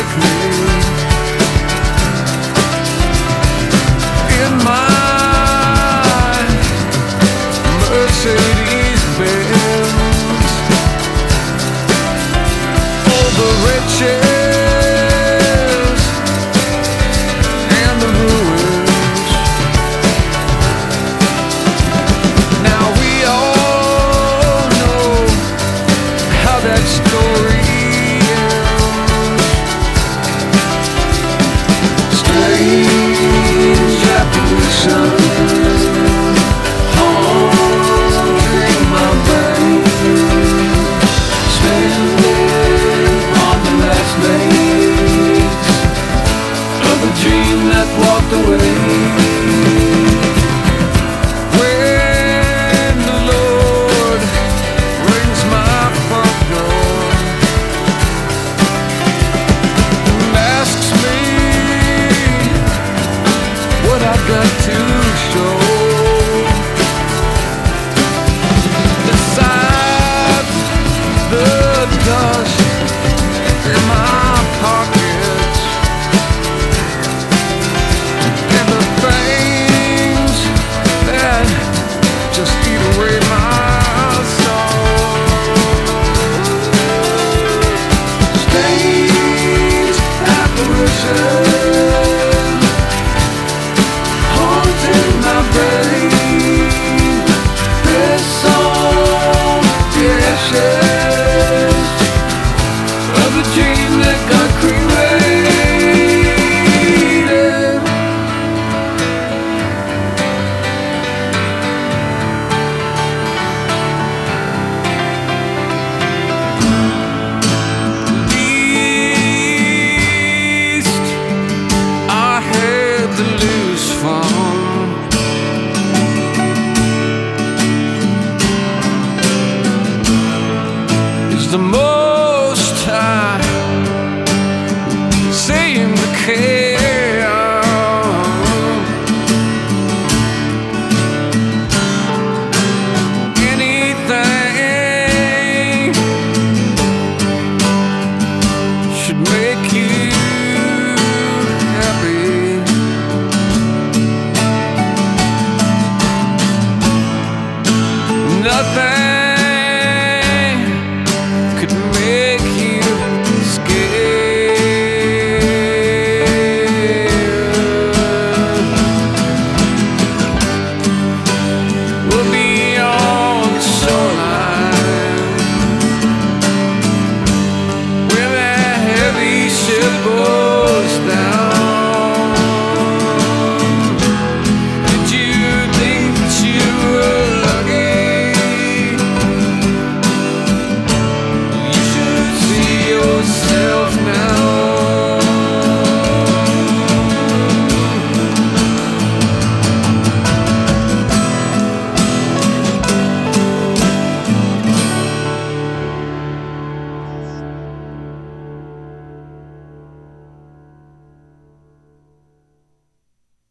with me. In my Mercedes-Benz, all the riches and the ruins. Now we all know how that story ends. Strange apparition haunting my brain, standing on the last legs of a dream that walked away. When the Lord rings my front door and asks me what I've got to show, besides the dust in my pockets and the things that just eat away my soul. Strange apparition haunting my brain. This song, the ashes of a dream that got cremated. Least I had to lose from is the most I seem to care.